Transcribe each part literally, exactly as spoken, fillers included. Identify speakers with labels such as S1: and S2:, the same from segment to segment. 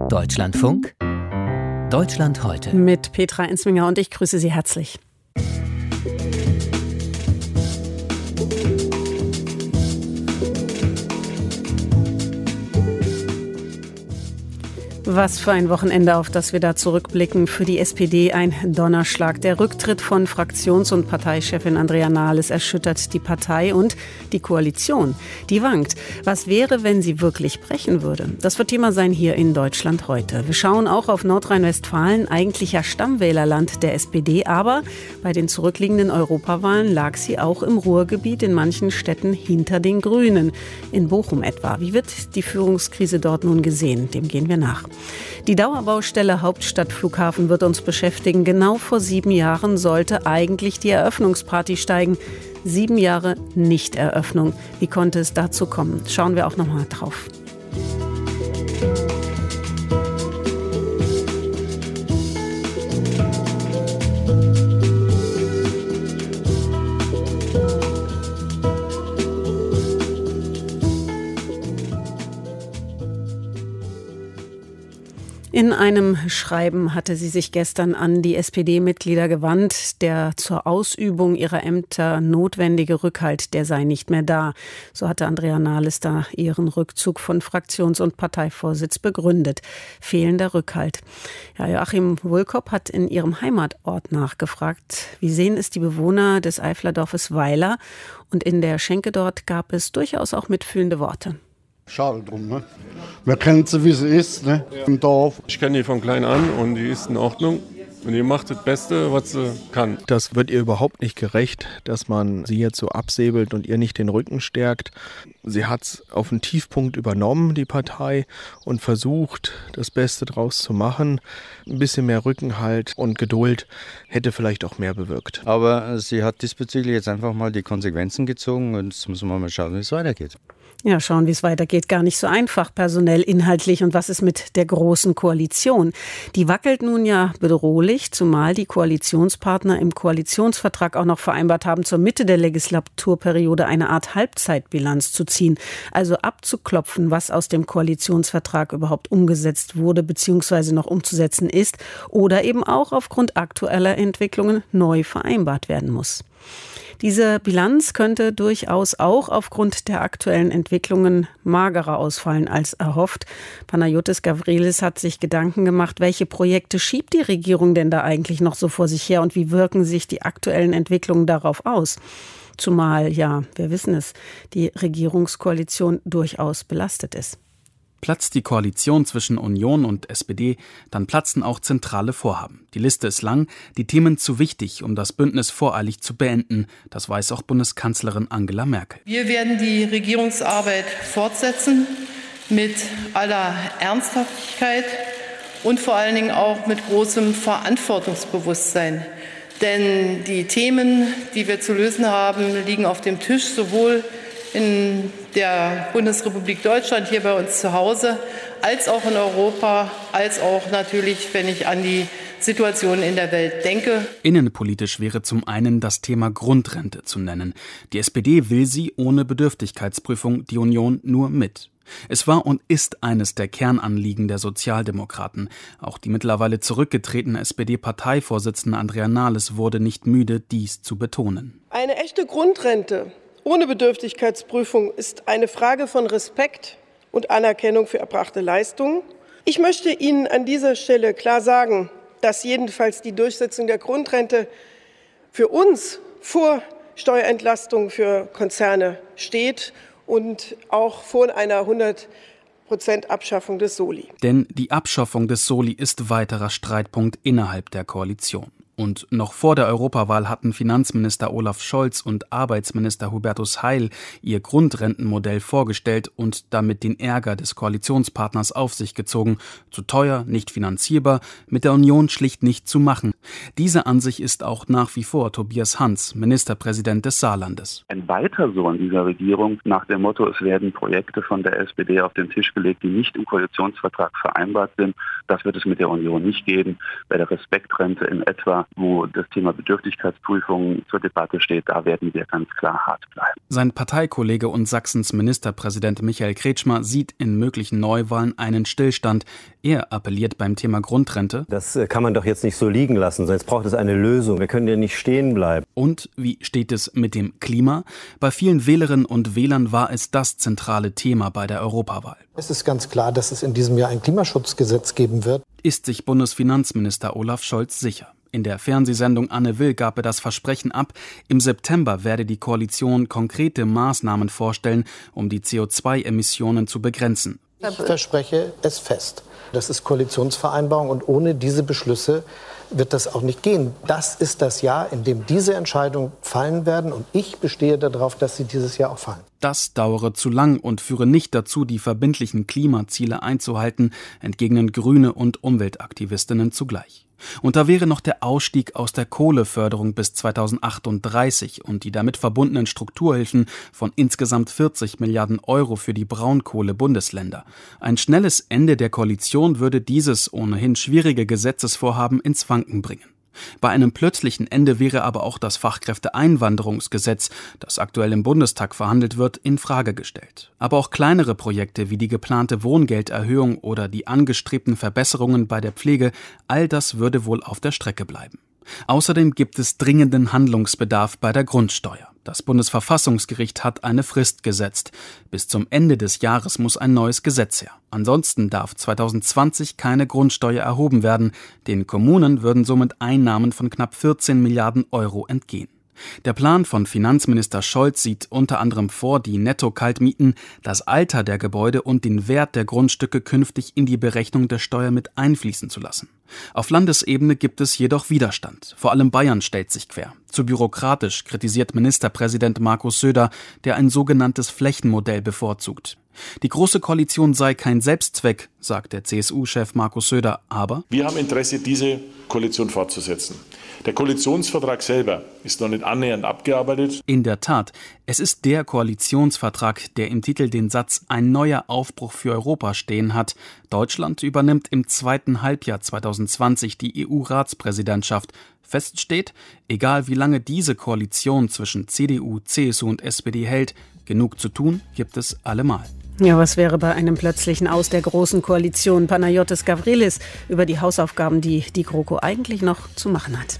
S1: Deutschlandfunk, Deutschland heute.
S2: Mit Petra Enzminger und ich grüße Sie herzlich. Was für ein Wochenende, auf das wir da zurückblicken. Für die S P D ein Donnerschlag. Der Rücktritt von Fraktions- und Parteichefin Andrea Nahles erschüttert die Partei und die Koalition. Die wankt. Was wäre, wenn sie wirklich brechen würde? Das wird Thema sein hier in Deutschland heute. Wir schauen auch auf Nordrhein-Westfalen, eigentlicher Stammwählerland der S P D. Aber bei den zurückliegenden Europawahlen lag sie auch im Ruhrgebiet in manchen Städten hinter den Grünen. In Bochum etwa. Wie wird die Führungskrise dort nun gesehen? Dem gehen wir nach. Die Dauerbaustelle Hauptstadtflughafen wird uns beschäftigen. Genau vor sieben Jahren sollte eigentlich die Eröffnungsparty steigen. Sieben Jahre Nichteröffnung. Wie konnte es dazu kommen? Schauen wir auch noch mal drauf. In einem Schreiben hatte sie sich gestern an die S P D-Mitglieder gewandt. Der zur Ausübung ihrer Ämter notwendige Rückhalt, der sei nicht mehr da. So hatte Andrea Nahles da ihren Rückzug von Fraktions- und Parteivorsitz begründet. Fehlender Rückhalt. Ja, Joachim Wohlkopp hat in ihrem Heimatort nachgefragt. Wie sehen es die Bewohner des Eiflerdorfes Weiler? Und in der Schenke dort gab es durchaus auch mitfühlende Worte.
S3: Schade drum, ne? Wir kennen sie, wie sie ist, ne? Im Dorf.
S4: Ich kenne die von klein an und die ist in Ordnung. Und die macht das Beste, was sie kann.
S5: Das wird ihr überhaupt nicht gerecht, dass man sie jetzt so absäbelt und ihr nicht den Rücken stärkt. Sie hat es auf den Tiefpunkt übernommen, die Partei, und versucht, das Beste draus zu machen. Ein bisschen mehr Rückenhalt und Geduld hätte vielleicht auch mehr bewirkt.
S6: Aber sie hat diesbezüglich jetzt einfach mal die Konsequenzen gezogen und jetzt müssen wir mal schauen, wie es weitergeht.
S2: Ja, schauen, wie es weitergeht. Gar nicht so einfach, personell, inhaltlich. Und was ist mit der Großen Koalition? Die wackelt nun ja bedrohlich, zumal die Koalitionspartner im Koalitionsvertrag auch noch vereinbart haben, zur Mitte der Legislaturperiode eine Art Halbzeitbilanz zu ziehen. Also abzuklopfen, was aus dem Koalitionsvertrag überhaupt umgesetzt wurde bzw. noch umzusetzen ist oder eben auch aufgrund aktueller Entwicklungen neu vereinbart werden muss. Diese Bilanz könnte durchaus auch aufgrund der aktuellen Entwicklungen magerer ausfallen als erhofft. Panagiotis Gavrilis hat sich Gedanken gemacht, welche Projekte schiebt die Regierung denn da eigentlich noch so vor sich her und wie wirken sich die aktuellen Entwicklungen darauf aus? Zumal, ja, wir wissen es, die Regierungskoalition durchaus belastet ist.
S7: Platzt die Koalition zwischen Union und S P D, dann platzen auch zentrale Vorhaben. Die Liste ist lang, die Themen zu wichtig, um das Bündnis voreilig zu beenden. Das weiß auch Bundeskanzlerin Angela Merkel.
S8: Wir werden die Regierungsarbeit fortsetzen mit aller Ernsthaftigkeit und vor allen Dingen auch mit großem Verantwortungsbewusstsein. Denn die Themen, die wir zu lösen haben, liegen auf dem Tisch, sowohl in der Bundesrepublik Deutschland, hier bei uns zu Hause, als auch in Europa, als auch natürlich, wenn ich an die Situation in der Welt denke.
S7: Innenpolitisch wäre zum einen das Thema Grundrente zu nennen. Die S P D will sie ohne Bedürftigkeitsprüfung, die Union nur mit. Es war und ist eines der Kernanliegen der Sozialdemokraten. Auch die mittlerweile zurückgetretene S P D-Parteivorsitzende Andrea Nahles wurde nicht müde, dies zu betonen.
S9: Eine echte Grundrente ohne Bedürftigkeitsprüfung ist eine Frage von Respekt und Anerkennung für erbrachte Leistungen. Ich möchte Ihnen an dieser Stelle klar sagen, dass jedenfalls die Durchsetzung der Grundrente für uns vor Steuerentlastung für Konzerne steht und auch vor einer hundert Prozent Abschaffung des Soli.
S7: Denn die Abschaffung des Soli ist weiterer Streitpunkt innerhalb der Koalition. Und noch vor der Europawahl hatten Finanzminister Olaf Scholz und Arbeitsminister Hubertus Heil ihr Grundrentenmodell vorgestellt und damit den Ärger des Koalitionspartners auf sich gezogen. Zu teuer, nicht finanzierbar, mit der Union schlicht nicht zu machen. Diese Ansicht ist auch nach wie vor Tobias Hans, Ministerpräsident des Saarlandes.
S10: Ein weiter so an dieser Regierung nach dem Motto, es werden Projekte von der S P D auf den Tisch gelegt, die nicht im Koalitionsvertrag vereinbart sind, das wird es mit der Union nicht geben. Bei der Respektrente in etwa wo das Thema Bedürftigkeitsprüfung zur Debatte steht, da werden wir ganz klar hart bleiben.
S7: Sein Parteikollege und Sachsens Ministerpräsident Michael Kretschmer sieht in möglichen Neuwahlen einen Stillstand. Er appelliert beim Thema Grundrente:
S11: Das kann man doch jetzt nicht so liegen lassen, sonst braucht es eine Lösung. Wir können ja nicht stehen bleiben.
S7: Und wie steht es mit dem Klima? Bei vielen Wählerinnen und Wählern war es das zentrale Thema bei der Europawahl.
S12: Es ist ganz klar, dass es in diesem Jahr ein Klimaschutzgesetz geben wird.
S7: Ist sich Bundesfinanzminister Olaf Scholz sicher? In der Fernsehsendung Anne Will gab er das Versprechen ab, im September werde die Koalition konkrete Maßnahmen vorstellen, um die C O zwei Emissionen zu begrenzen.
S12: Ich verspreche es fest. Das ist Koalitionsvereinbarung und ohne diese Beschlüsse wird das auch nicht gehen. Das ist das Jahr, in dem diese Entscheidungen fallen werden und ich bestehe darauf, dass sie dieses Jahr auch fallen.
S7: Das dauere zu lang und führe nicht dazu, die verbindlichen Klimaziele einzuhalten, entgegnen Grüne und Umweltaktivistinnen zugleich. Und da wäre noch der Ausstieg aus der Kohleförderung bis zweitausendachtunddreißig und die damit verbundenen Strukturhilfen von insgesamt vierzig Milliarden Euro für die Braunkohle-Bundesländer. Ein schnelles Ende der Koalition würde dieses ohnehin schwierige Gesetzesvorhaben ins Wanken bringen. Bei einem plötzlichen Ende wäre aber auch das Fachkräfteeinwanderungsgesetz, das aktuell im Bundestag verhandelt wird, in Frage gestellt. Aber auch kleinere Projekte wie die geplante Wohngelderhöhung oder die angestrebten Verbesserungen bei der Pflege, all das würde wohl auf der Strecke bleiben. Außerdem gibt es dringenden Handlungsbedarf bei der Grundsteuer. Das Bundesverfassungsgericht hat eine Frist gesetzt. Bis zum Ende des Jahres muss ein neues Gesetz her. Ansonsten darf zweitausendzwanzig keine Grundsteuer erhoben werden. Den Kommunen würden somit Einnahmen von knapp vierzehn Milliarden Euro entgehen. Der Plan von Finanzminister Scholz sieht unter anderem vor, die Netto-Kaltmieten, das Alter der Gebäude und den Wert der Grundstücke künftig in die Berechnung der Steuer mit einfließen zu lassen. Auf Landesebene gibt es jedoch Widerstand. Vor allem Bayern stellt sich quer. Zu bürokratisch, kritisiert Ministerpräsident Markus Söder, der ein sogenanntes Flächenmodell bevorzugt. Die Große Koalition sei kein Selbstzweck, sagt der C S U-Chef Markus Söder, aber
S13: wir haben Interesse, diese Koalition fortzusetzen. Der Koalitionsvertrag selber ist noch nicht annähernd abgearbeitet.
S7: In der Tat, es ist der Koalitionsvertrag, der im Titel den Satz »Ein neuer Aufbruch für Europa« stehen hat. Deutschland übernimmt im zweiten Halbjahr zweitausendzwanzig die E U-Ratspräsidentschaft. Fest steht, egal wie lange diese Koalition zwischen C D U, C S U und S P D hält, genug zu tun gibt es allemal.
S2: Ja, was wäre bei einem plötzlichen Aus der Großen Koalition? Panagiotis Gavrilis über die Hausaufgaben, die die GroKo eigentlich noch zu machen hat.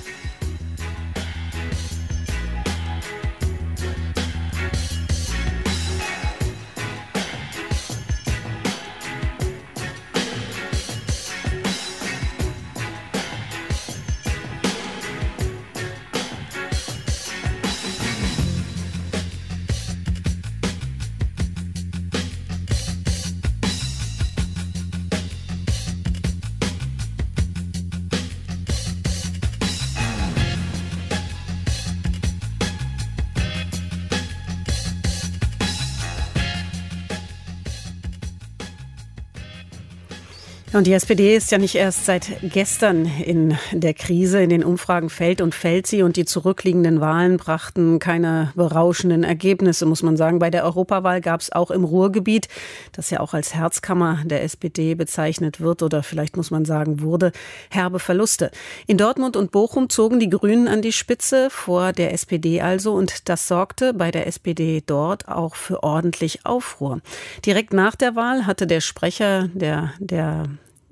S2: Und die S P D ist ja nicht erst seit gestern in der Krise. In den Umfragen fällt und fällt sie. Und die zurückliegenden Wahlen brachten keine berauschenden Ergebnisse, muss man sagen. Bei der Europawahl gab es auch im Ruhrgebiet, das ja auch als Herzkammer der S P D bezeichnet wird oder vielleicht muss man sagen wurde, herbe Verluste. In Dortmund und Bochum zogen die Grünen an die Spitze, vor der S P D also. Und das sorgte bei der S P D dort auch für ordentlich Aufruhr. Direkt nach der Wahl hatte der Sprecher der, der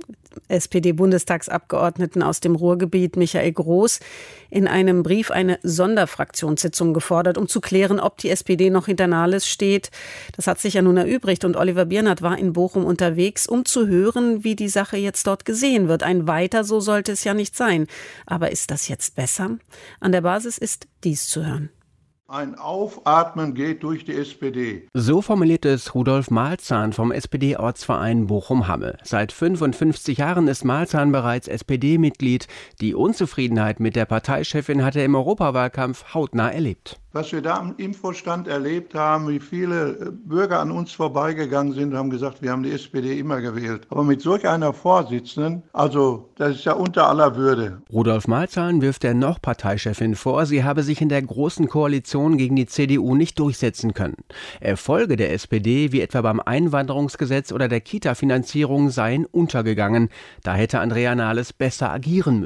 S2: S P D-Bundestagsabgeordneten aus dem Ruhrgebiet, Michael Groß, in einem Brief eine Sonderfraktionssitzung gefordert, um zu klären, ob die S P D noch hinter Nahles steht. Das hat sich ja nun erübrigt und Oliver Biernert war in Bochum unterwegs, um zu hören, wie die Sache jetzt dort gesehen wird. Ein Weiter, so sollte es ja nicht sein. Aber ist das jetzt besser? An der Basis ist dies zu hören.
S14: Ein Aufatmen geht durch die S P D.
S15: So formulierte es Rudolf Malzahn vom S P D-Ortsverein Bochum-Hamme. Seit fünfundfünfzig Jahren ist Malzahn bereits S P D-Mitglied. Die Unzufriedenheit mit der Parteichefin hat er im Europawahlkampf hautnah erlebt.
S14: Was wir da im Infostand erlebt haben, wie viele Bürger an uns vorbeigegangen sind und haben gesagt, wir haben die S P D immer gewählt. Aber mit solch einer Vorsitzenden, also das ist ja unter aller Würde.
S15: Rudolf Malzahn wirft der noch Parteichefin vor, sie habe sich in der Großen Koalition gegen die C D U nicht durchsetzen können. Erfolge der S P D, wie etwa beim Einwanderungsgesetz oder der Kita-Finanzierung, seien untergegangen. Da hätte Andrea Nahles besser agieren müssen.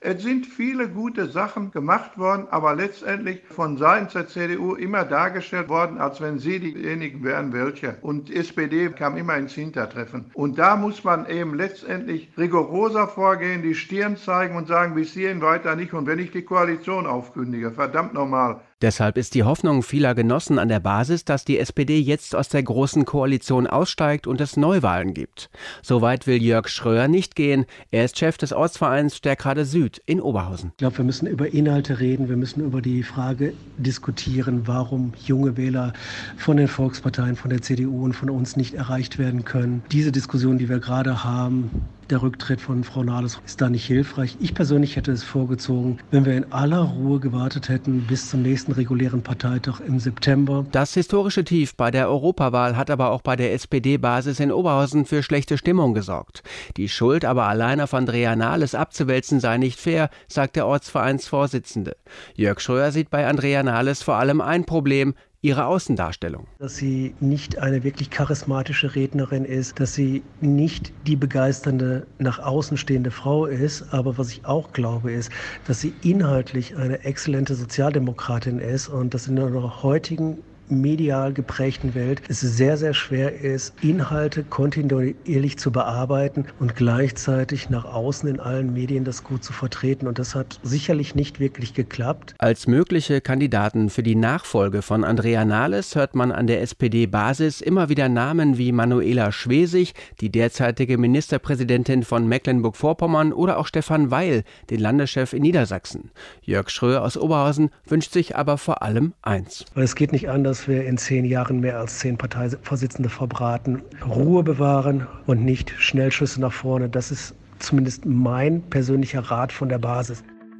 S14: Es sind viele gute Sachen gemacht worden, aber letztendlich von Seiten der C D U immer dargestellt worden, als wenn sie diejenigen wären, welche. Und die S P D kam immer ins Hintertreffen. Und da muss man eben letztendlich rigoroser vorgehen, die Stirn zeigen und sagen, bis hierhin weiter nicht. Und wenn ich die Koalition aufkündige, verdammt nochmal.
S15: Deshalb ist die Hoffnung vieler Genossen an der Basis, dass die S P D jetzt aus der Großen Koalition aussteigt und es Neuwahlen gibt. Soweit will Jörg Schröer nicht gehen. Er ist Chef des Ortsvereins Stärkrade Süd in Oberhausen.
S16: Ich glaube, wir müssen über Inhalte reden. Wir müssen über die Frage diskutieren, warum junge Wähler von den Volksparteien, von der C D U und von uns nicht erreicht werden können. Diese Diskussion, die wir gerade haben, der Rücktritt von Frau Nahles ist da nicht hilfreich. Ich persönlich hätte es vorgezogen, wenn wir in aller Ruhe gewartet hätten bis zum nächsten regulären Parteitag im September.
S15: Das historische Tief bei der Europawahl hat aber auch bei der S P D-Basis in Oberhausen für schlechte Stimmung gesorgt. Die Schuld aber allein auf Andrea Nahles abzuwälzen sei nicht fair, sagt der Ortsvereinsvorsitzende. Jörg Schröer sieht bei Andrea Nahles vor allem ein Problem: ihre Außendarstellung.
S16: Dass sie nicht eine wirklich charismatische Rednerin ist, dass sie nicht die begeisternde, nach außen stehende Frau ist. Aber was ich auch glaube, ist, dass sie inhaltlich eine exzellente Sozialdemokratin ist und dass in einer heutigen medial geprägten Welt es sehr, sehr schwer ist, Inhalte kontinuierlich zu bearbeiten und gleichzeitig nach außen in allen Medien das gut zu vertreten. Und das hat sicherlich nicht wirklich geklappt.
S15: Als mögliche Kandidaten für die Nachfolge von Andrea Nahles hört man an der S P D-Basis immer wieder Namen wie Manuela Schwesig, die derzeitige Ministerpräsidentin von Mecklenburg-Vorpommern, oder auch Stefan Weil, den Landeschef in Niedersachsen. Jörg Schröer aus Oberhausen wünscht sich aber vor allem eins.
S16: Weil es geht nicht anders, dass wir in zehn Jahren mehr als zehn Parteivorsitzende verbraten. Ruhe bewahren und nicht Schnellschüsse nach vorne. Das ist zumindest mein persönlicher Rat von der Basis.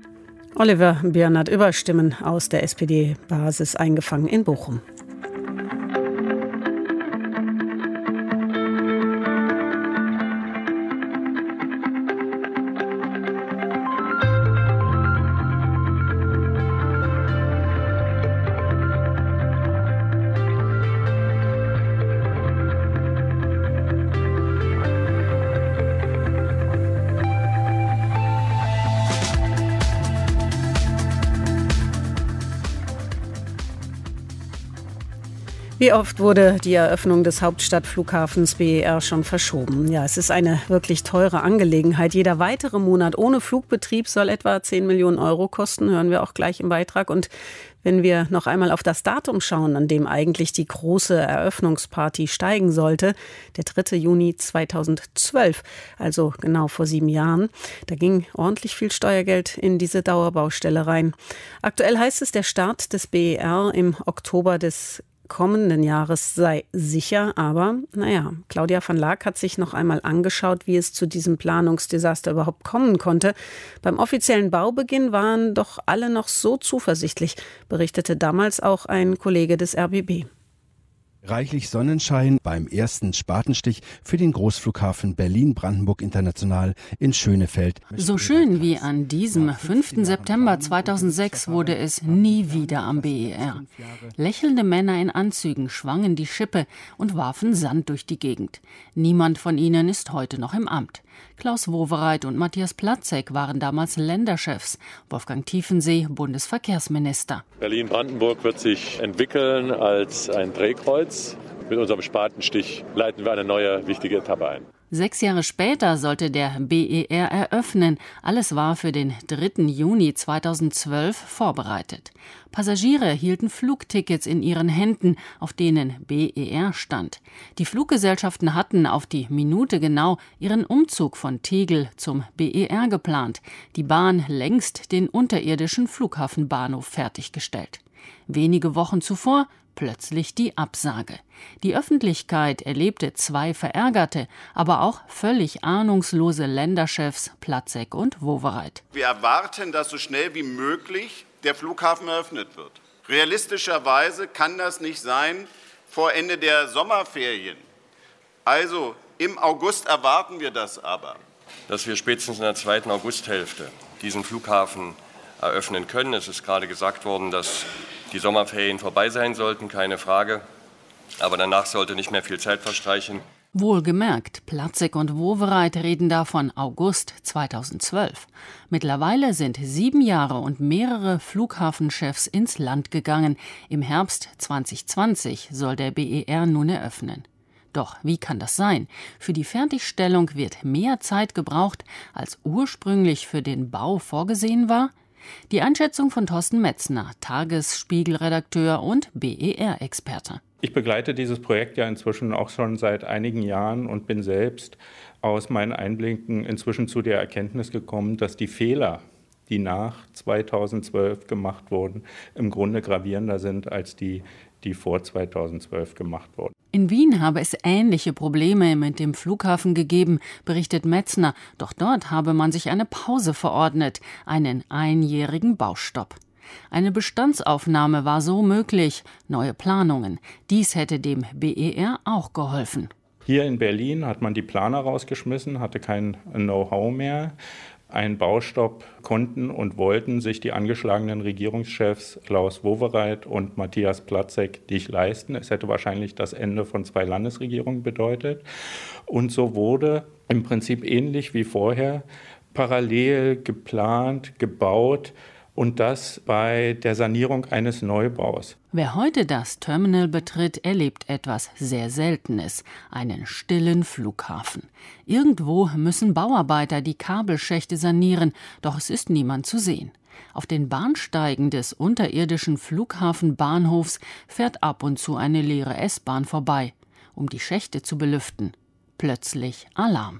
S2: Oliver Björn hat Überstimmen aus der S P D-Basis eingefangen in Bochum. Wie oft wurde die Eröffnung des Hauptstadtflughafens B E R schon verschoben? Ja, es ist eine wirklich teure Angelegenheit. Jeder weitere Monat ohne Flugbetrieb soll etwa zehn Millionen Euro kosten, hören wir auch gleich im Beitrag. Und wenn wir noch einmal auf das Datum schauen, an dem eigentlich die große Eröffnungsparty steigen sollte, der dritte Juni zweitausendzwölf, also genau vor sieben Jahren, da ging ordentlich viel Steuergeld in diese Dauerbaustelle rein. Aktuell heißt es, der Start des B E R im Oktober des kommenden Jahres sei sicher, aber naja, Claudia van Laak hat sich noch einmal angeschaut, wie es zu diesem Planungsdesaster überhaupt kommen konnte. Beim offiziellen Baubeginn waren doch alle noch so zuversichtlich, berichtete damals auch ein Kollege des R B B.
S17: Reichlich Sonnenschein beim ersten Spatenstich für den Großflughafen Berlin-Brandenburg International in Schönefeld.
S18: So schön wie an diesem fünften September zweitausendsechs wurde es nie wieder am B E R. Lächelnde Männer in Anzügen schwangen die Schippe und warfen Sand durch die Gegend. Niemand von ihnen ist heute noch im Amt. Klaus Wowereit und Matthias Platzek waren damals Länderchefs, Wolfgang Tiefensee Bundesverkehrsminister.
S19: Berlin-Brandenburg wird sich entwickeln als ein Drehkreuz. Mit unserem Spatenstich leiten wir eine neue, wichtige Etappe ein.
S18: Sechs Jahre später sollte der B E R eröffnen. Alles war für den dritten Juni zweitausendzwölf vorbereitet. Passagiere hielten Flugtickets in ihren Händen, auf denen B E R stand. Die Fluggesellschaften hatten auf die Minute genau ihren Umzug von Tegel zum B E R geplant. Die Bahn längst den unterirdischen Flughafenbahnhof fertiggestellt. Wenige Wochen zuvor plötzlich die Absage. Die Öffentlichkeit erlebte zwei verärgerte, aber auch völlig ahnungslose Länderchefs Platzek und Wowereit.
S20: Wir erwarten, dass so schnell wie möglich der Flughafen eröffnet wird. Realistischerweise kann das nicht sein vor Ende der Sommerferien. Also im August erwarten wir das aber.
S19: Dass wir spätestens in der zweiten Augusthälfte diesen Flughafen eröffnen können. Es ist gerade gesagt worden, dass die Sommerferien vorbei sein sollten, keine Frage. Aber danach sollte nicht mehr viel Zeit verstreichen.
S18: Wohlgemerkt, Platzek und Wowereit reden da von August zweitausendzwölf. Mittlerweile sind sieben Jahre und mehrere Flughafenchefs ins Land gegangen. Im Herbst zweitausendzwanzig soll der B E R nun eröffnen. Doch wie kann das sein? Für die Fertigstellung wird mehr Zeit gebraucht, als ursprünglich für den Bau vorgesehen war? Die Einschätzung von Thorsten Metzner, Tagesspiegel-Redakteur und B E R-Experte.
S21: Ich begleite dieses Projekt ja inzwischen auch schon seit einigen Jahren und bin selbst aus meinen Einblicken inzwischen zu der Erkenntnis gekommen, dass die Fehler, die nach zweitausendzwölf gemacht wurden, im Grunde gravierender sind als die, die vor zweitausendzwölf gemacht wurden.
S18: In Wien habe es ähnliche Probleme mit dem Flughafen gegeben, berichtet Metzner. Doch dort habe man sich eine Pause verordnet, einen einjährigen Baustopp. Eine Bestandsaufnahme war so möglich, neue Planungen. Dies hätte dem B E R auch geholfen.
S21: Hier in Berlin hat man die Planer rausgeschmissen, hatte kein Know-how mehr. Einen Baustopp konnten und wollten sich die angeschlagenen Regierungschefs Klaus Wowereit und Matthias Platzek nicht leisten. Es hätte wahrscheinlich das Ende von zwei Landesregierungen bedeutet. Und so wurde im Prinzip ähnlich wie vorher parallel geplant, gebaut. Und das bei der Sanierung eines Neubaus.
S18: Wer heute das Terminal betritt, erlebt etwas sehr Seltenes, einen stillen Flughafen. Irgendwo müssen Bauarbeiter die Kabelschächte sanieren, doch es ist niemand zu sehen. Auf den Bahnsteigen des unterirdischen Flughafenbahnhofs fährt ab und zu eine leere S-Bahn vorbei, um die Schächte zu belüften. Plötzlich Alarm.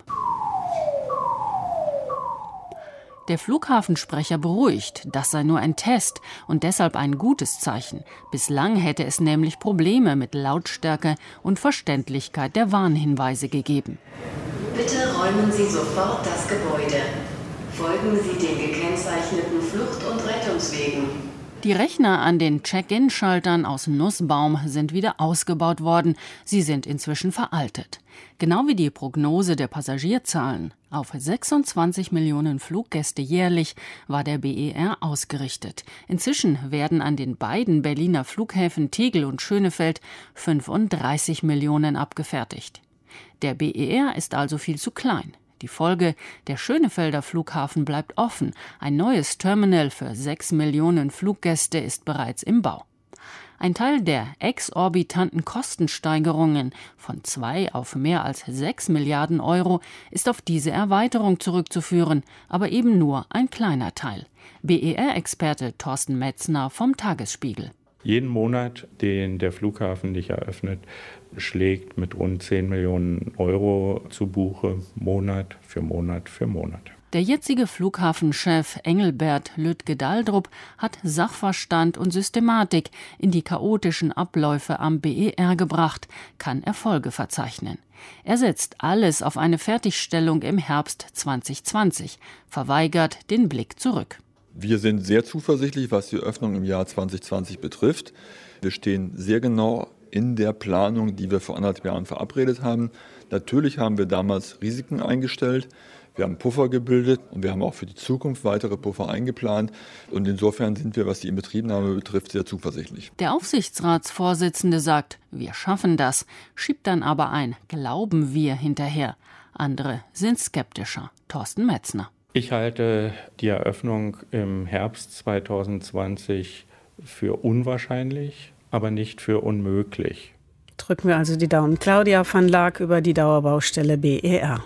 S18: Der Flughafensprecher beruhigt, das sei nur ein Test und deshalb ein gutes Zeichen. Bislang hätte es nämlich Probleme mit Lautstärke und Verständlichkeit der Warnhinweise gegeben.
S22: Bitte räumen Sie sofort das Gebäude. Folgen Sie den gekennzeichneten Flucht- und Rettungswegen.
S18: Die Rechner an den Check-in-Schaltern aus Nussbaum sind wieder ausgebaut worden. Sie sind inzwischen veraltet. Genau wie die Prognose der Passagierzahlen. Auf sechsundzwanzig Millionen Fluggäste jährlich war der B E R ausgerichtet. Inzwischen werden an den beiden Berliner Flughäfen Tegel und Schönefeld fünfunddreißig Millionen abgefertigt. Der B E R ist also viel zu klein. Die Folge, der Schönefelder Flughafen bleibt offen. Ein neues Terminal für sechs Millionen Fluggäste ist bereits im Bau. Ein Teil der exorbitanten Kostensteigerungen von zwei auf mehr als sechs Milliarden Euro ist auf diese Erweiterung zurückzuführen, aber eben nur ein kleiner Teil. B E R-Experte Thorsten Metzner vom Tagesspiegel.
S21: Jeden Monat, den der Flughafen nicht eröffnet, schlägt mit rund zehn Millionen Euro zu Buche, Monat für Monat für Monat.
S18: Der jetzige Flughafenchef Engelbert Lütke-Daldrup hat Sachverstand und Systematik in die chaotischen Abläufe am B E R gebracht, kann Erfolge verzeichnen. Er setzt alles auf eine Fertigstellung im Herbst zweitausendzwanzig, verweigert den Blick zurück.
S23: Wir sind sehr zuversichtlich, was die Öffnung im Jahr zweitausendzwanzig betrifft. Wir stehen sehr genau in der Planung, die wir vor anderthalb Jahren verabredet haben. Natürlich haben wir damals Risiken eingestellt. Wir haben Puffer gebildet und wir haben auch für die Zukunft weitere Puffer eingeplant. Und insofern sind wir, was die Inbetriebnahme betrifft, sehr zuversichtlich.
S18: Der Aufsichtsratsvorsitzende sagt, wir schaffen das, schiebt dann aber ein Glauben wir hinterher. Andere sind skeptischer. Thorsten Metzner.
S21: Ich halte die Eröffnung im Herbst zweitausendzwanzig für unwahrscheinlich, aber nicht für unmöglich.
S2: Drücken wir also die Daumen. Claudia van Laak über die Dauerbaustelle B E R.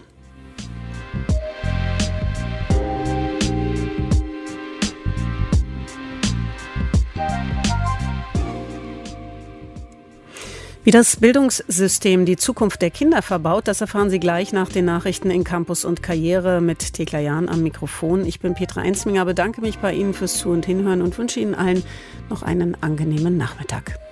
S2: Wie das Bildungssystem die Zukunft der Kinder verbaut, das erfahren Sie gleich nach den Nachrichten in Campus und Karriere mit Thekla Jahn am Mikrofon. Ich bin Petra Ensminger, bedanke mich bei Ihnen fürs Zu- und Hinhören und wünsche Ihnen allen noch einen angenehmen Nachmittag.